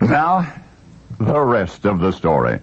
Now, the rest of the story.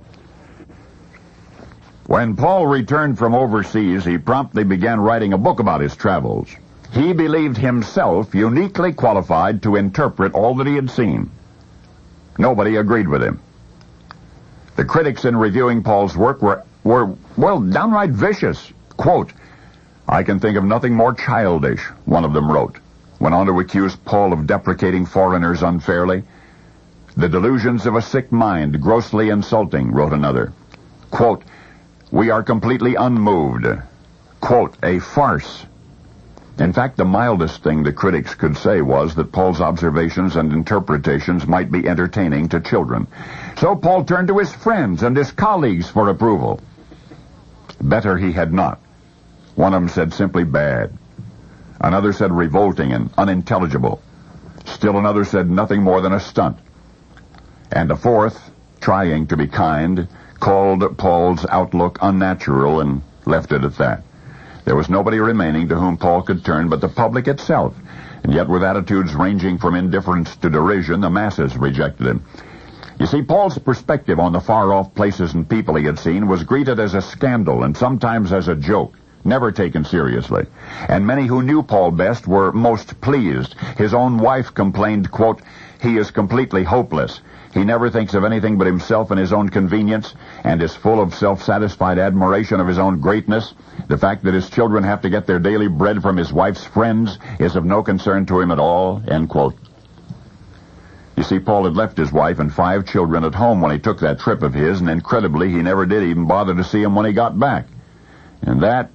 When Paul returned from overseas, he promptly began writing a book about his travels. He believed himself uniquely qualified to interpret all that he had seen. Nobody agreed with him. The critics in reviewing Paul's work were downright vicious. Quote, "I can think of nothing more childish," one of them wrote. Went on to accuse Paul of deprecating foreigners unfairly. "The delusions of a sick mind, grossly insulting," wrote another. Quote, "We are completely unmoved." Quote, "A farce." In fact, the mildest thing the critics could say was that Paul's observations and interpretations might be entertaining to children. So Paul turned to his friends and his colleagues for approval. Better he had not. One of them said simply bad. Another said revolting and unintelligible. Still another said nothing more than a stunt. And a fourth, trying to be kind, called Paul's outlook unnatural and left it at that. There was nobody remaining to whom Paul could turn but the public itself, and yet with attitudes ranging from indifference to derision, the masses rejected him. You see, Paul's perspective on the far-off places and people he had seen was greeted as a scandal and sometimes as a joke, never taken seriously. And many who knew Paul best were most pleased. His own wife complained, quote, "He is completely hopeless. He never thinks of anything but himself and his own convenience, and is full of self-satisfied admiration of his own greatness. The fact that his children have to get their daily bread from his wife's friends is of no concern to him at all," end quote. You see, Paul had left his wife and 5 children at home when he took that trip of his, and incredibly, he never did even bother to see them when he got back. And that,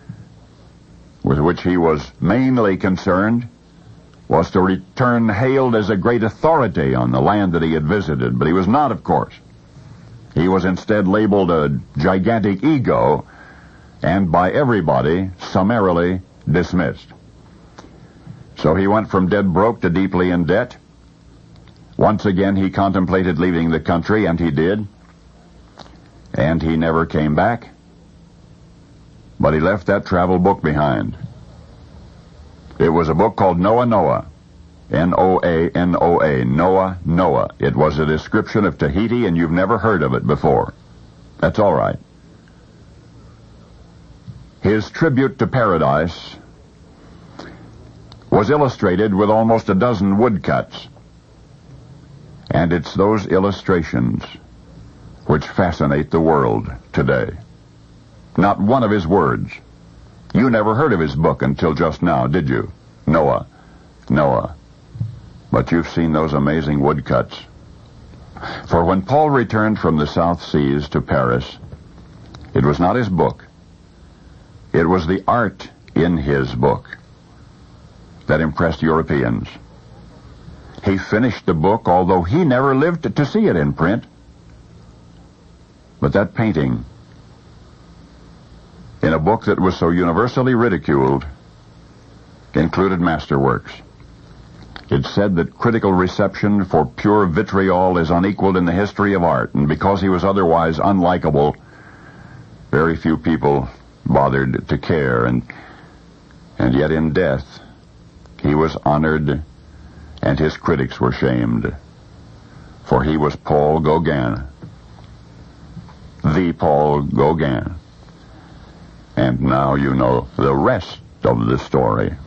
with which he was mainly concerned, was to return hailed as a great authority on the land that he had visited. But he was not, of course. He was instead labeled a gigantic ego and by everybody summarily dismissed. So he went from dead broke to deeply in debt. Once again he contemplated leaving the country, and he did. And he never came back. But he left that travel book behind. It was a book called Noah, Noah. Noanoa. Noah, Noah. It was a description of Tahiti, and you've never heard of it before. That's all right. His tribute to paradise was illustrated with almost a dozen woodcuts. And it's those illustrations which fascinate the world today. Not one of his words. You never heard of his book until just now, did you? Noah, Noah. But you've seen those amazing woodcuts. For when Paul returned from the South Seas to Paris, it was not his book. It was the art in his book that impressed Europeans. He finished the book, although he never lived to see it in print. But that painting, in a book that was so universally ridiculed, included masterworks. It said that critical reception for pure vitriol is unequaled in the history of art, and because he was otherwise unlikable, very few people bothered to care, and yet in death he was honored and his critics were shamed, for he was Paul Gauguin, the Paul Gauguin. And now you know the rest of the story.